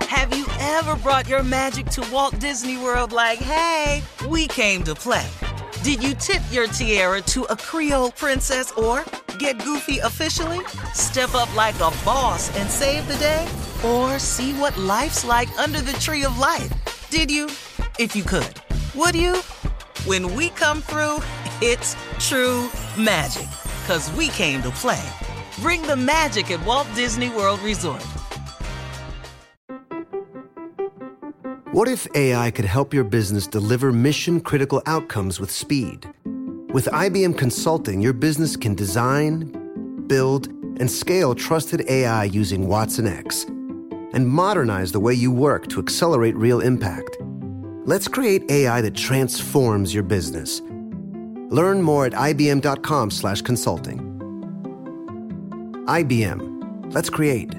Have you ever brought your magic to Walt Disney World like, hey, we came to play? Did you tip your tiara to a Creole princess or get goofy officially? Step up like a boss and save the day? Or see what life's like under the tree of life? Did you? If you could. Would you? When we come through, it's true magic. 'Cause we came to play. Bring the magic at Walt Disney World Resort. What if AI could help your business deliver mission-critical outcomes with speed? With IBM Consulting, your business can design, build, and scale trusted AI using Watson X, and modernize the way you work to accelerate real impact. Let's create AI that transforms your business. Learn more at ibm.com/consulting. IBM. Let's create.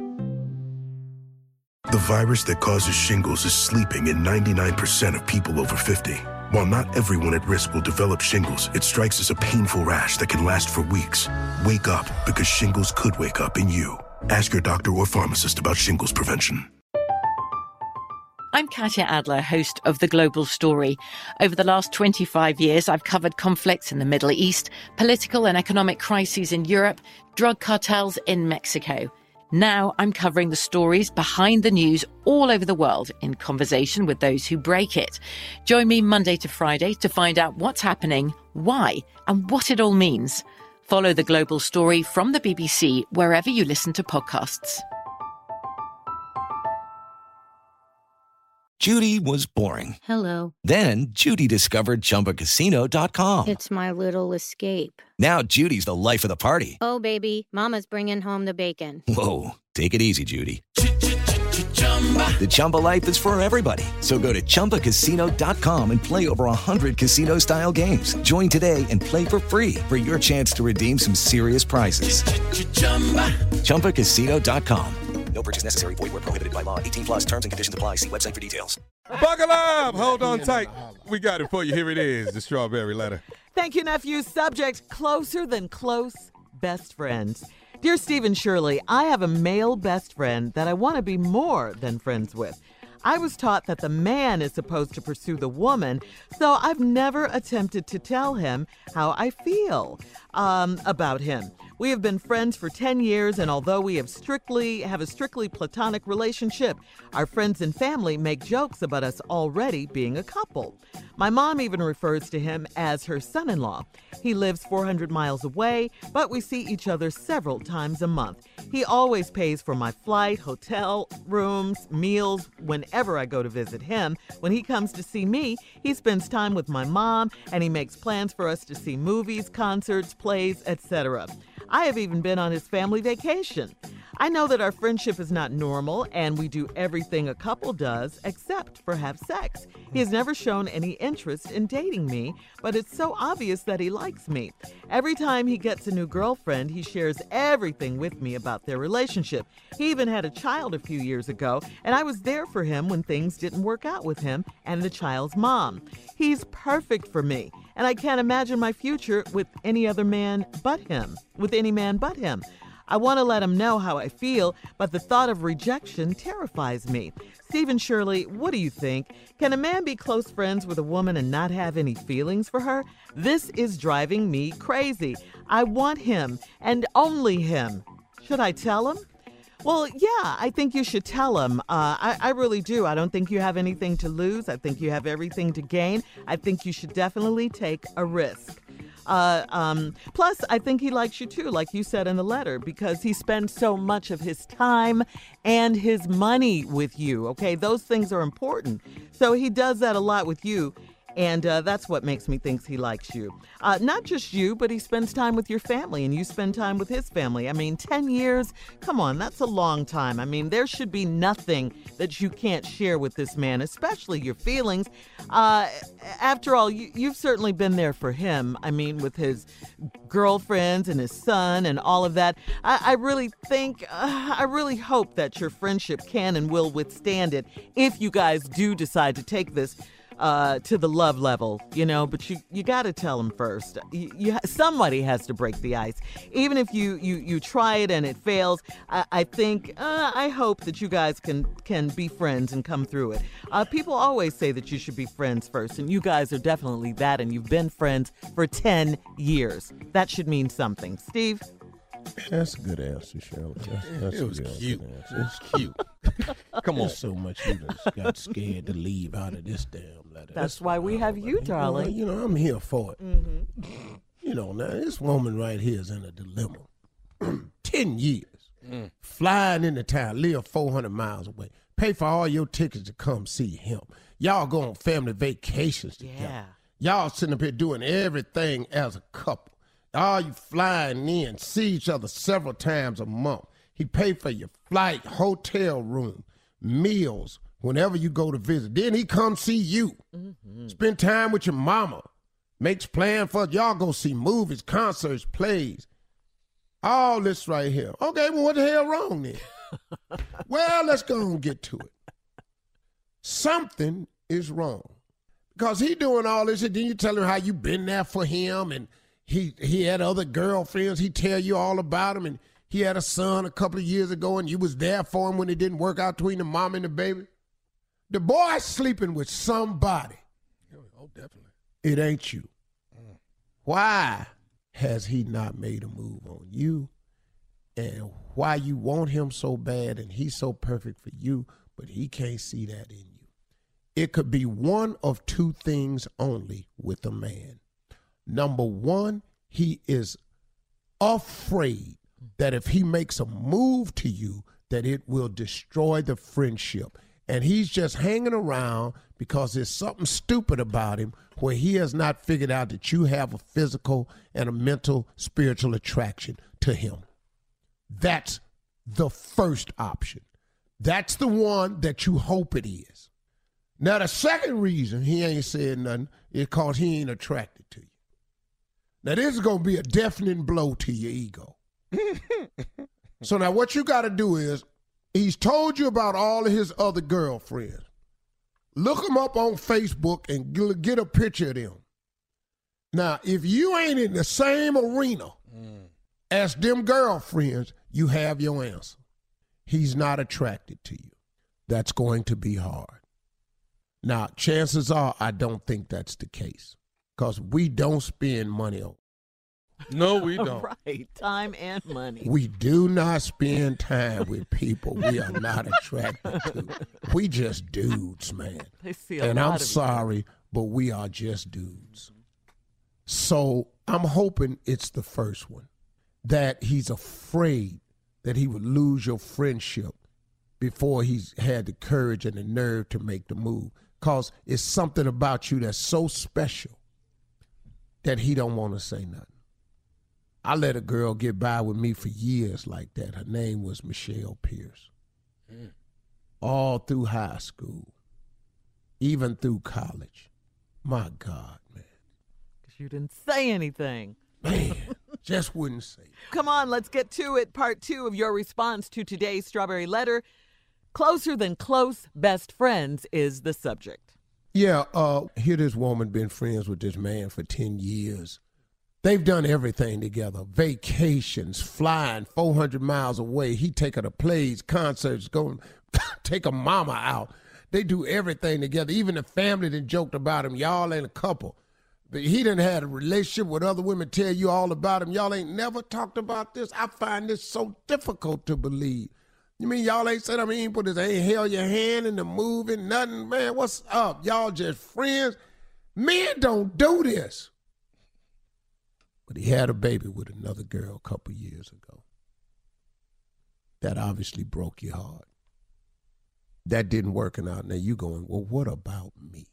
The virus that causes shingles is sleeping in 99% of people over 50. While not everyone at risk will develop shingles, it strikes as a painful rash that can last for weeks. Wake up, because shingles could wake up in you. Ask your doctor or pharmacist about shingles prevention. I'm Katya Adler, host of The Global Story. Over the last 25 years, I've covered conflicts in the Middle East, political and economic crises in Europe, drug cartels in Mexico. Now I'm covering the stories behind the news all over the world in conversation with those who break it. Join me Monday to Friday to find out what's happening, why, and what it all means. Follow The Global Story from the BBC wherever you listen to podcasts. Judy was boring. Hello. Then Judy discovered ChumbaCasino.com. It's my little escape. Now Judy's the life of the party. Oh, baby, mama's bringing home the bacon. Whoa, take it easy, Judy. The Chumba life is for everybody. So go to ChumbaCasino.com and play over 100 casino-style games. Join today and play for free for your chance to redeem some serious prizes. ChumbaCasino.com. No purchase necessary. Void where prohibited by law. 18 plus terms and conditions apply. See website for details. Buckle up. Hold on tight. We got it for you. Here it is, the Strawberry Letter. Thank you, nephew. Subject, closer than close, best friends. Dear Stephen Shirley, I have a male best friend that I want to be more than friends with. I was taught that the man is supposed to pursue the woman, so I've never attempted to tell him how I feel about him. We have been friends for 10 years, and although we have a strictly platonic relationship, our friends and family make jokes about us already being a couple. My mom even refers to him as her son-in-law. He lives 400 miles away, but we see each other several times a month. He always pays for my flight, hotel, rooms, meals, whenever I go to visit him. When he comes to see me, he spends time with my mom, and he makes plans for us to see movies, concerts, plays, etc. I have even been on his family vacation. I know that our friendship is not normal, and we do everything a couple does except for have sex. He has never shown any interest in dating me, but it's so obvious that he likes me. Every time he gets a new girlfriend, he shares everything with me about their relationship. He even had a child a few years ago, and I was there for him when things didn't work out with him and the child's mom. He's perfect for me, and I can't imagine my future with any man but him. I want to let him know how I feel, but the thought of rejection terrifies me. Stephen Shirley, what do you think? Can a man be close friends with a woman and not have any feelings for her? This is driving me crazy. I want him, and only him. Should I tell him? Well, yeah, I think you should tell him. I really do. I don't think you have anything to lose. I think you have everything to gain. I think you should definitely take a risk. Plus, I think he likes you too, like you said in the letter, because he spends so much of his time and his money with you, okay? Those things are important. So he does that a lot with you. And that's what makes me think he likes you. Not just you, but he spends time with your family, and you spend time with his family. I mean, 10 years, come on, that's a long time. I mean, there should be nothing that you can't share with this man, especially your feelings. After all, you've certainly been there for him. I mean, with his girlfriends and his son and all of that. I really hope that your friendship can and will withstand it if you guys do decide to take this. to the love level, but you got to tell them first. Somebody has to break the ice. Even if you try it and it fails, I hope that you guys can be friends and come through it. People always say that you should be friends first, and you guys are definitely that, and you've been friends for 10 years. That should mean something. Steve? That's a good answer, Shirley. That's It was cute. It's cute. Come on. There's so much you just got scared to leave out of this damn letter. That's why we have you, darling. I'm here for it. Mm-hmm. Now this woman right here is in a dilemma. 10 years. Flying into town, live 400 miles away. Pay for all your tickets to come see him. Y'all go on family vacations together. Yeah. Y'all sitting up here doing everything as a couple. All you flying in, see each other several times a month. He pay for your flight, hotel room, meals, whenever you go to visit. Then he come see you. Mm-hmm. Spend time with your mama. Makes plans for y'all go see movies, concerts, plays. All this right here. Okay, well, what the hell wrong then? Well, let's go and get to it. Something is wrong. Because he doing all this, and then you tell him how you been there for him, and he had other girlfriends. He tell you all about him, and he had a son a couple of years ago, and you was there for him when it didn't work out between the mom and the baby. The boy's sleeping with somebody. Oh, definitely. It ain't you. Why has he not made a move on you? And why you want him so bad, and he's so perfect for you, but he can't see that in you? It could be one of two things only with a man. Number one, he is afraid that if he makes a move to you, that it will destroy the friendship. And he's just hanging around because there's something stupid about him where he has not figured out that you have a physical and a mental, spiritual attraction to him. That's the first option. That's the one that you hope it is. Now, the second reason he ain't said nothing is because he ain't attracted to you. Now, this is going to be a deafening blow to your ego. So now what you got to do is, he's told you about all of his other girlfriends. Look them up on Facebook and get a picture of them. Now, if you ain't in the same arena as them girlfriends, you have your answer. He's not attracted to you. That's going to be hard. Now, chances are I don't think that's the case because we don't spend money on. No, we don't. Right, time and money. We do not spend time with people we are not attracted to. We just dudes, man. They see and lot I'm of sorry, but we are just dudes. So I'm hoping it's the first one, that he's afraid that he would lose your friendship before he's had the courage and the nerve to make the move. Because it's something about you that's so special that he don't want to say nothing. I let a girl get by with me for years like that. Her name was Michelle Pierce. All through high school, even through college. My God, man. Because you didn't say anything. Man, just wouldn't say it. Come on, let's get to it. Part 2 of your response to today's Strawberry Letter. Closer than close best friends is the subject. Yeah, here this woman been friends with this man for 10 years. They've done everything together. Vacations, flying 400 miles away. He take her to plays, concerts, go take a mama out. They do everything together. Even the family that joked about him, y'all ain't a couple. But he done had a relationship with other women, tell you all about him. Y'all ain't never talked about this. I find this so difficult to believe. You mean y'all ain't said, ain't held your hand in the movie, nothing? Man, what's up? Y'all just friends? Men don't do this. But he had a baby with another girl a couple years ago. That obviously broke your heart. That didn't work out. Now you going, well, what about me?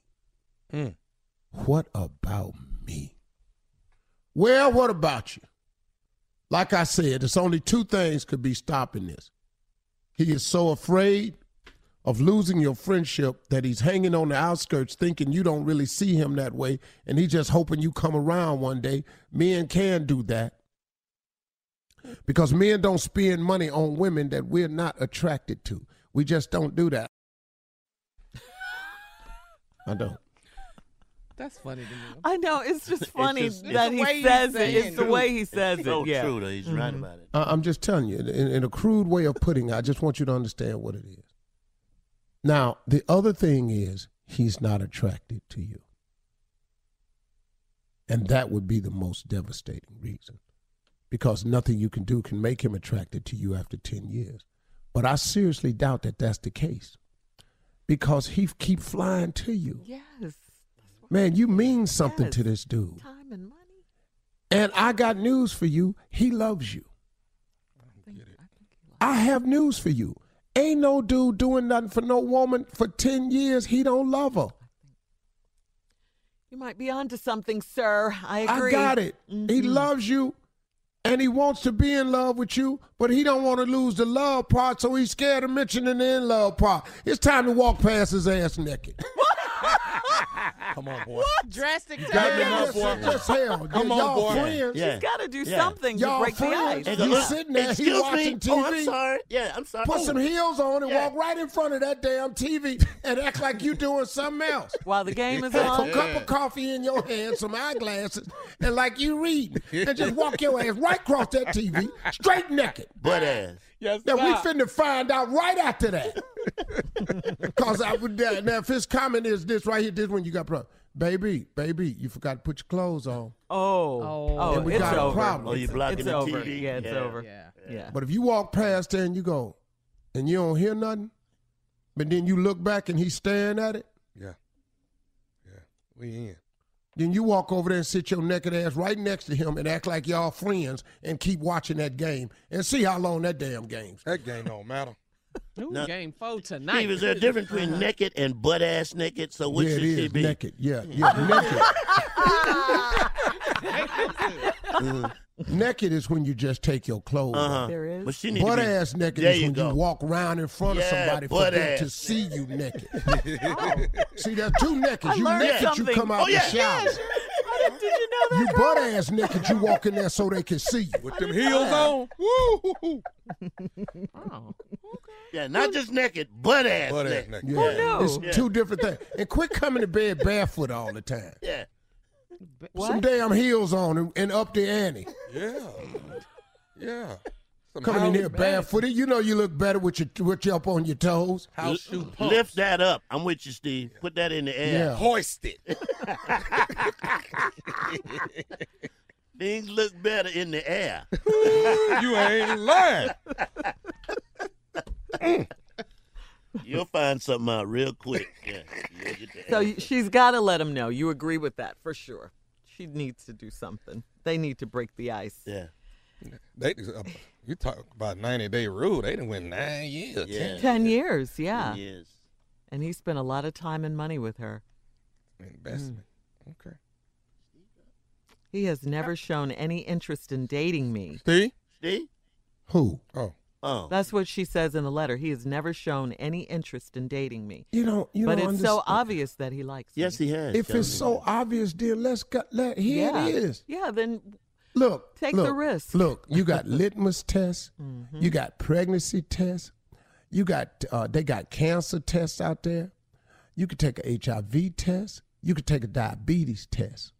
What about me? Well, what about you? Like I said, there's only two things could be stopping this. He is so afraid of losing your friendship that he's hanging on the outskirts thinking you don't really see him that way, and he's just hoping you come around one day. Men can do that because men don't spend money on women that we're not attracted to. We just don't do that. I don't. That's funny to me. I know. It's just funny just- it's that the he way says he's it. saying It's the it. way he says it. So Yeah. true, though. He's right about it. I'm just telling you, in a crude way of putting it, I just want you to understand what it is. Now, the other thing is he's not attracted to you. And that would be the most devastating reason. Because nothing you can do can make him attracted to you after 10 years. But I seriously doubt that that's the case. Because he keep flying to you. Yes. Man, you mean something to this dude. Time and money. And I got news for you. He loves you. I have news for you. Ain't no dude doing nothing for no woman for 10 years. He don't love her. You might be onto something, sir. I agree. I got it. He loves you, and he wants to be in love with you, but he don't want to lose the love part, so he's scared of mentioning the in-love part. It's time to walk past his ass naked. Come on, boy. What? Drastic got me turn. enough, boy. Just hell. Come on, y'all boy. friends. Yeah. He's got to do Yeah. something to Y'all break the friends. ice. You sitting there, he Excuse watching me. TV. Oh, I'm sorry. Yeah, I'm sorry. Put Oh. some heels on and Yeah. walk right in front of that damn TV and act like you doing something else. While the game is Have on. a cup of coffee in your hand, some eyeglasses, and like you reading. And just walk your ass right across that TV, straight naked. Butt ass. Yes, Now, we sir. finna find out right after that. Because I would, now, if his comment is this right here, this one you got problem. Baby, you forgot to put your clothes on. Oh, And we it's got a over. problem. Oh, you blocking It's the over. TV? Yeah, it's Yeah. over. Yeah. Yeah. But if you walk past there and you go, and you don't hear nothing, but then you look back and he's staring at it, Yeah. We in. then you walk over there and sit your naked ass right next to him and act like y'all friends and keep watching that game and see how long that damn game's. That game don't matter. No. Game 4 tonight. Steve, is there a difference between naked and butt ass naked? So which Yeah, it should she is be? naked. Yeah, naked. Naked is when you just take your clothes off. There is. But she need Butt to be, ass naked there is when go. you walk around in front of Yeah, somebody for butt them to ass. see you naked. See, there's two nakeds. You learned naked, you something. come out Oh, yeah. the shower. Did you know that? You butt ass naked, you walk in there so they can see you. With them heels on. Woo! Yeah, not just naked, butt ass Butt ass naked. naked. Yeah, no. it's two different things. And quit coming to bed barefoot all the time. Yeah. Some damn heels on and up the ante. Yeah. Some Coming in house- here barefooted, you know you look better with your up on your toes. House shoe pumps. Lift that up. I'm with you, Steve. Put that in the air. Yeah. Hoist it. Things look better in the air. You ain't lying. You'll find something out real quick. Yeah. You'll get that. So she's got to let him know. You agree with that for sure. She needs to do something. They need to break the ice. Yeah. You talk about 90-day rule. They done went 9 years. Yeah. 10 years, yeah. Yes. And he spent a lot of time and money with her. Investment. Okay. He has never shown any interest in dating me. Steve? Steve? Who? Oh. That's what she says in the letter. He has never shown any interest in dating me. You don't But it's so understand. obvious that he likes me. Yes, he has. If it's so obvious, then here it is. Yeah, then Look, Take look, the risk. Look, you got litmus tests, you got pregnancy tests, you got they got cancer tests out there. You could take a HIV test. You could take a diabetes test.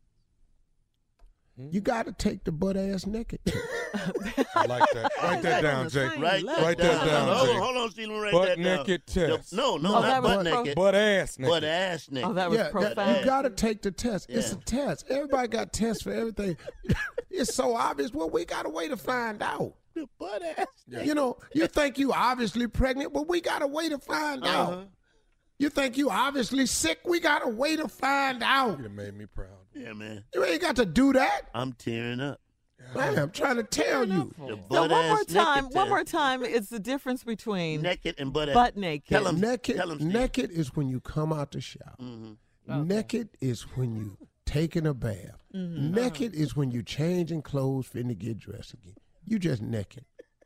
You got to take the butt ass naked test. I like that. Write that down, Jay. Write Write that down, Jay. Hold on, Steve. Write Butt that down. naked test. No, Oh, not that was butt naked. Butt ass naked. Butt ass naked. Oh, that was Yeah, profound. you got to take the test. It's Yeah. a test. Everybody got tests for everything. It's so obvious. Well, we got a way to find out. The butt ass. You know, you think you obviously pregnant, but we got a way to find out. You think you obviously sick, we got a way to find out. You done made me proud. Yeah, man. You ain't got to do that. I'm tearing up. Man, I'm trying to tell you. The So butt one more ass time, naked one test. more time, it's the difference between Naked and butt ass. butt naked. Tell him. Naked, Tell him, Steve. naked is when you come out the shower. Naked is when you taking a bath. Naked is when you changing clothes, finna get dressed again. You just naked.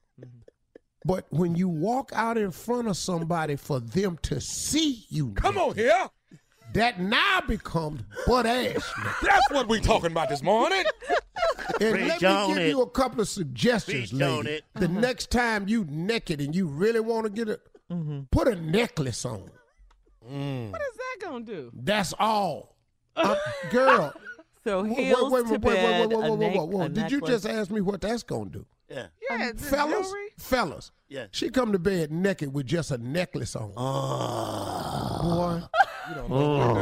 But when you walk out in front of somebody for them to see you, Come naked, on here. that now becomes butt ass naked. That's what we talking about this morning. And Preach let on me give it. you a couple of suggestions, Preach on lady. it. The next time you naked and you really want to get it, put a necklace on. What is that going to do? That's all. Girl. So heels to bed, whoa. Did you just ask me what that's going to do? Yeah. Fellas. Yeah. She come to bed naked with just a necklace on. Boy. You don't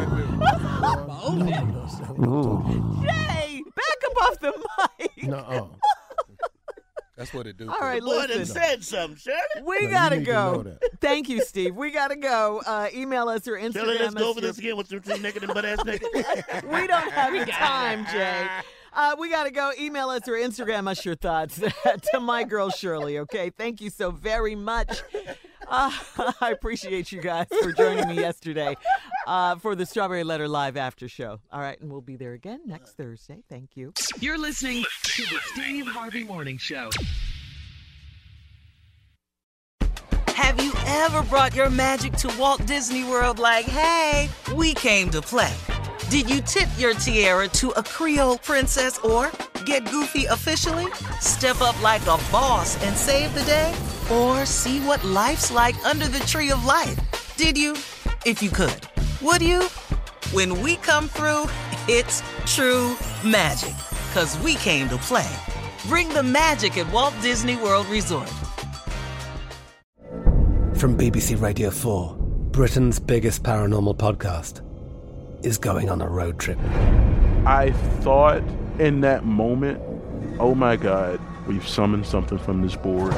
know Jay, back up off the mic. Nuh-uh. That's what it do. All right, Boy, listen. done said something, Shirley. We gotta go. Thank you, Steve. We gotta go. Email us or Instagram Shirley, let's us go over this again with your two naked and butt ass naked. We don't have the time, Jay. We got to go. Email us or Instagram us your thoughts to my girl Shirley, okay? Thank you so very much. I appreciate you guys for joining me yesterday for the Strawberry Letter Live After Show. All right, and we'll be there again next Thursday. Thank you. You're listening to the Steve Harvey Morning Show. Have you ever brought your magic to Walt Disney World like, hey, we came to play? Did you tip your tiara to a Creole princess or get goofy officially? Step up like a boss and save the day? Or see what life's like under the tree of life? Did you? If you could. Would you? When we come through, it's true magic. 'Cause we came to play. Bring the magic at Walt Disney World Resort. From BBC Radio 4, Britain's biggest paranormal podcast is going on a road trip. I thought in that moment, oh my God, we've summoned something from this board.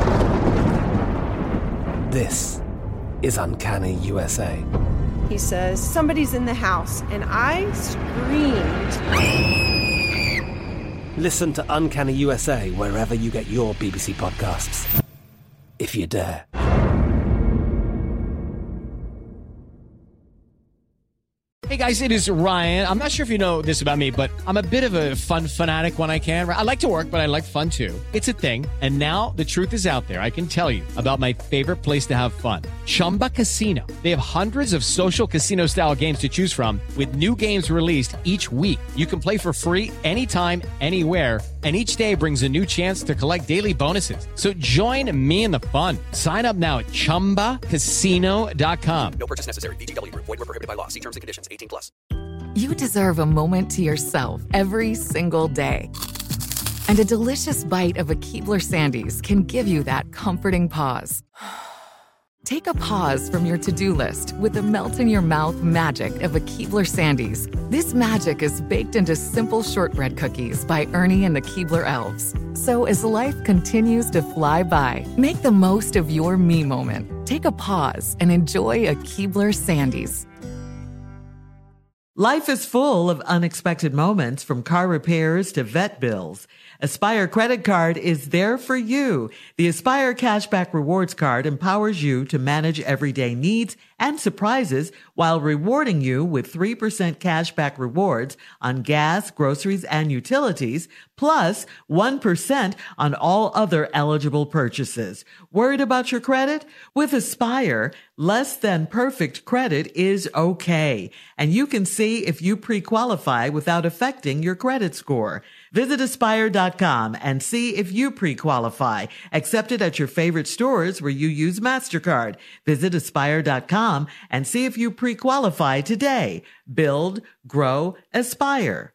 This is Uncanny USA. He says, somebody's in the house, and I screamed. Listen to Uncanny USA wherever you get your BBC podcasts, if you dare. Hey guys, it is Ryan. I'm not sure if you know this about me, but I'm a bit of a fun fanatic when I can. I like to work, but I like fun too. It's a thing. And now the truth is out there. I can tell you about my favorite place to have fun. Chumba Casino. They have hundreds of social casino style games to choose from with new games released each week. You can play for free anytime, anywhere. And each day brings a new chance to collect daily bonuses. So join me in the fun. Sign up now at ChumbaCasino.com. No purchase necessary. VGW. Void where prohibited by law. See terms and conditions. 18+. You deserve a moment to yourself every single day. And a delicious bite of a Keebler Sandies can give you that comforting pause. Take a pause from your to-do list with the melt-in-your-mouth magic of a Keebler Sandies. This magic is baked into simple shortbread cookies by Ernie and the Keebler Elves. So as life continues to fly by, make the most of your me moment. Take a pause and enjoy a Keebler Sandies. Life is full of unexpected moments, from car repairs to vet bills. Aspire Credit Card is there for you. The Aspire Cashback Rewards Card empowers you to manage everyday needs and surprises while rewarding you with 3% cashback rewards on gas, groceries, and utilities, plus 1% on all other eligible purchases. Worried about your credit? With Aspire, less than perfect credit is okay, and you can see if you pre-qualify without affecting your credit score. Visit Aspire.com and see if you pre-qualify. Accepted at your favorite stores where you use MasterCard. Visit Aspire.com and see if you pre-qualify today. Build, grow, aspire.